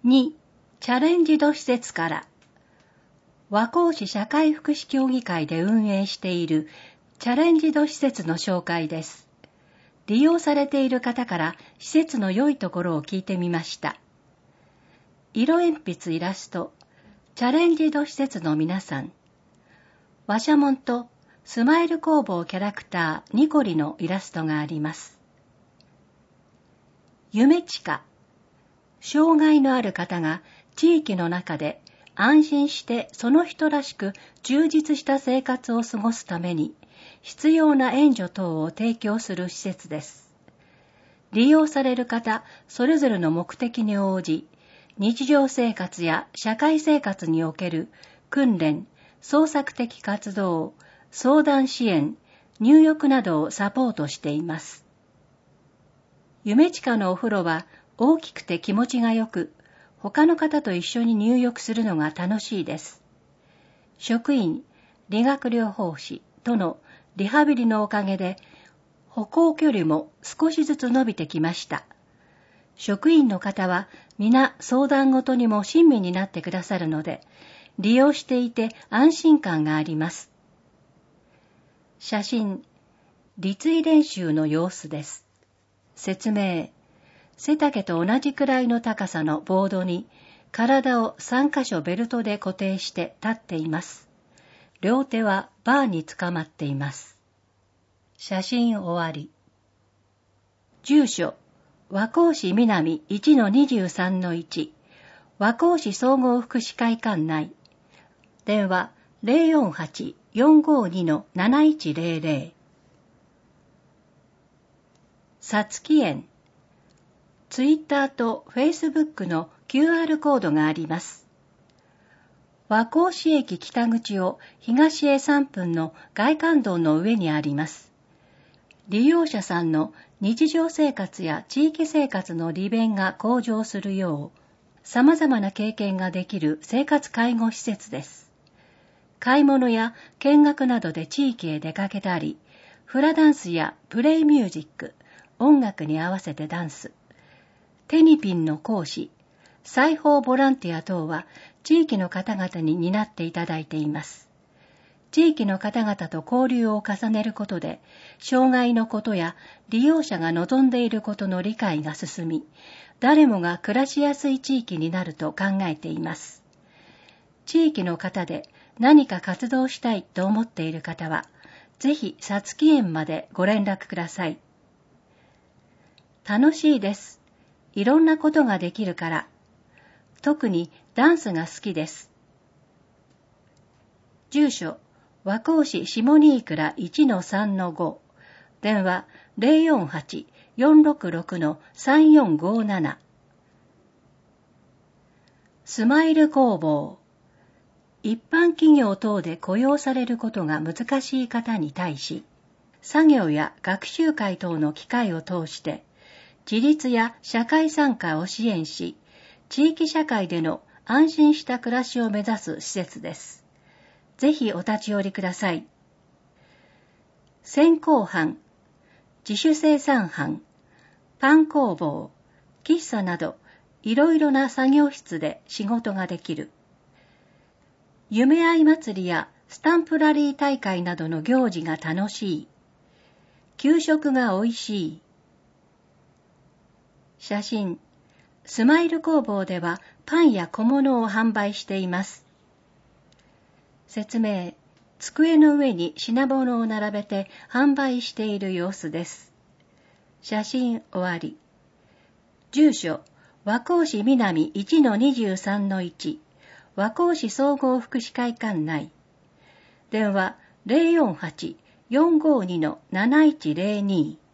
2、チャレンジド施設から、和光市社会福祉協議会で運営しているチャレンジド施設の紹介です。利用されている方から施設の良いところを聞いてみました。色鉛筆イラスト、チャレンジド施設の皆さん。和写紋とスマイル工房キャラクターニコリのイラストがあります。夢地下。障害のある方が地域の中で安心してその人らしく充実した生活を過ごすために必要な援助等を提供する施設です。利用される方それぞれの目的に応じ、日常生活や社会生活における訓練、創作的活動、相談支援、入浴などをサポートしています。夢地下のお風呂は大きくて気持ちがよく、他の方と一緒に入浴するのが楽しいです。職員、理学療法士とのリハビリのおかげで、歩行距離も少しずつ伸びてきました。職員の方は皆相談ごとにも親身になってくださるので、利用していて安心感があります。写真、立位練習の様子です。説明、背丈と同じくらいの高さのボードに体を3カ所ベルトで固定して立っています。両手はバーにつかまっています。写真終わり。住所、和光市南 1-23-1 和光市総合福祉会館内。電話 048-452-7100。さつき園。ツイッターとフェイスブックの QR コードがあります。和光市駅北口を東へ3分の外環道の上にあります。利用者さんの日常生活や地域生活の利便が向上するよう、様々な経験ができる生活介護施設です。買い物や見学などで地域へ出かけたり、フラダンスやプレイミュージック、音楽に合わせてダンス、テニピンの講師、裁縫ボランティア等は地域の方々に担っていただいています。地域の方々と交流を重ねることで、障害のことや利用者が望んでいることの理解が進み、誰もが暮らしやすい地域になると考えています。地域の方で何か活動したいと思っている方は、ぜひさつき園までご連絡ください。楽しいです。いろんなことができるから。特にダンスが好きです。住所、和光市下新倉 1-3-5。電話 048-466-3457。スマイル工房。一般企業等で雇用されることが難しい方に対し、作業や学習会等の機会を通して、自立や社会参加を支援し、地域社会での安心した暮らしを目指す施設です。ぜひお立ち寄りください。線香班、自主生産班、パン工房、喫茶など、いろいろな作業室で仕事ができる。夢愛祭りやスタンプラリー大会などの行事が楽しい。給食がおいしい。写真、スマイル工房ではパンや小物を販売しています。説明、机の上に品物を並べて販売している様子です。写真終わり。住所、和光市南 1-23-1 和光市総合福祉会館内。電話 048-452-7102。